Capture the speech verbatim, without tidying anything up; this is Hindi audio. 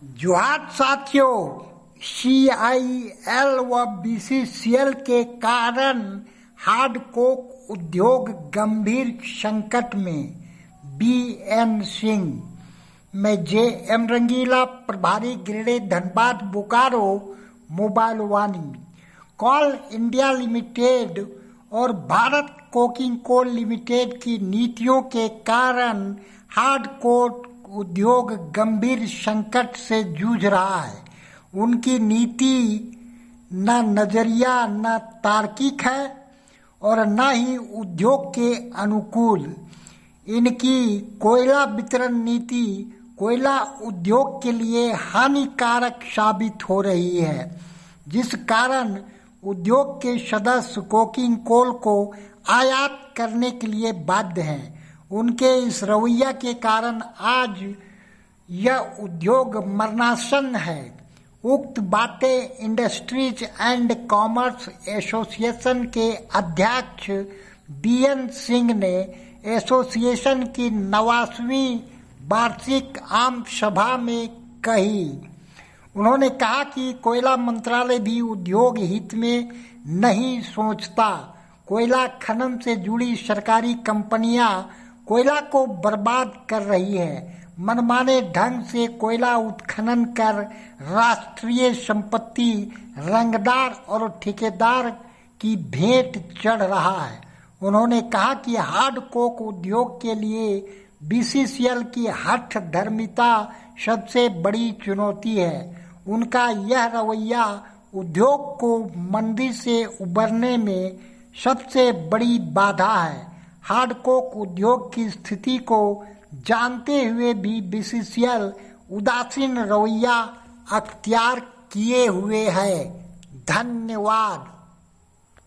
जोहार साथियों, सी आई एल व बी सी सी एल के कारण हार्ड कोक उद्योग गंभीर संकट में। B N Singh. मैं जे एम रंगीला, प्रभारी Giridih, Dhanbad, Bokaro, mobile Vaani. Coal India limited और भारत कोकिंग कोल लिमिटेड की नीतियों के कारण हार्ड कोक उद्योग गंभीर संकट से जूझ रहा है। उनकी नीति न नजरिया न तार्किक है और न ही उद्योग के अनुकूल। इनकी कोयला वितरण नीति कोयला उद्योग के लिए हानिकारक साबित हो रही है, जिस कारण उद्योग के सदस्य कोकिंग कोल को आयात करने के लिए बाध्य हैं। उनके इस रवैया के कारण आज यह उद्योग मरणासन है। उक्त बातें इंडस्ट्रीज एंड कॉमर्स एसोसिएशन के अध्यक्ष बी एन सिंह ने एसोसिएशन की नवासवीं वार्षिक आम सभा में कही। उन्होंने कहा कि कोयला मंत्रालय भी उद्योग हित में नहीं सोचता। कोयला खनन से जुड़ी सरकारी कंपनियां कोयला को बर्बाद कर रही है। मनमाने ढंग से कोयला उत्खनन कर राष्ट्रीय संपत्ति रंगदार और ठेकेदार की भेंट चढ़ रहा है। उन्होंने कहा कि हार्ड कोक उद्योग के लिए बी सी सी एल की हठ धर्मिता सबसे बड़ी चुनौती है। उनका यह रवैया उद्योग को मंदी से उबरने में सबसे बड़ी बाधा है। हार्ड कोक उद्योग की स्थिति को जानते हुए भी बी सी सी एल उदासीन रवैया अख्तियार किए हुए है। धन्यवाद।